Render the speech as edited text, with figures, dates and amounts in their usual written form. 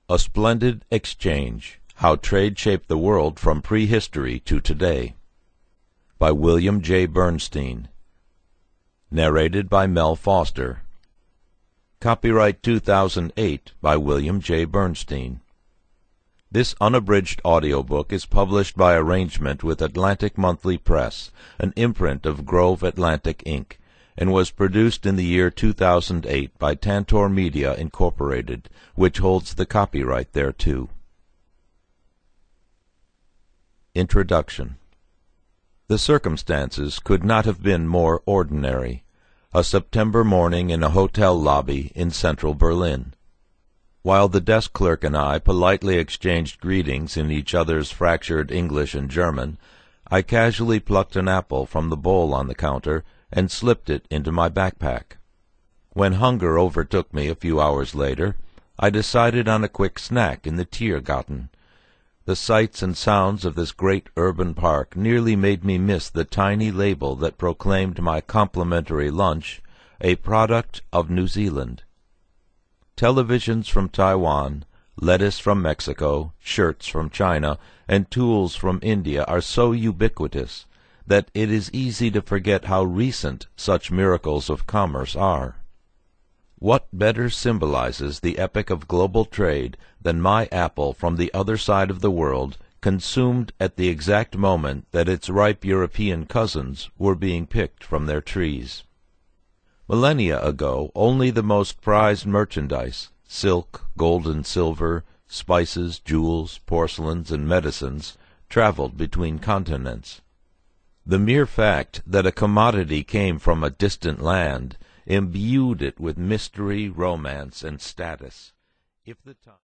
A Splendid Exchange: How Trade Shaped the World from Prehistory to Today, by William J. Bernstein. Narrated by Mel Foster. Copyright 2008 by William J. Bernstein. This unabridged audiobook is published by arrangement with Atlantic Monthly Press, an imprint of Grove Atlantic, Inc., and was produced in the year 2008 by Tantor Media, Incorporated, which holds the copyright thereto. Introduction. The circumstances could not have been more ordinary. A September morning in a hotel lobby in central Berlin. While the desk clerk and I politely exchanged greetings in each other's fractured English and German, I casually plucked an apple from the bowl on the counter and slipped it into my backpack. When hunger overtook me a few hours later, I decided on a quick snack in the Tiergarten. The sights and sounds of this great urban park nearly made me miss the tiny label that proclaimed my complimentary lunch a product of New Zealand. Televisions from Taiwan, lettuce from Mexico, shirts from China, and tools from India are so ubiquitous that it is easy to forget how recent such miracles of commerce are. What better symbolizes the epic of global trade than my apple from the other side of the world, consumed at the exact moment that its ripe European cousins were being picked from their trees? Millennia ago, only the most prized merchandise, silk, gold and silver, spices, jewels, porcelains, and medicines, traveled between continents. The mere fact that a commodity came from a distant land imbued it with mystery, romance, and status. If the time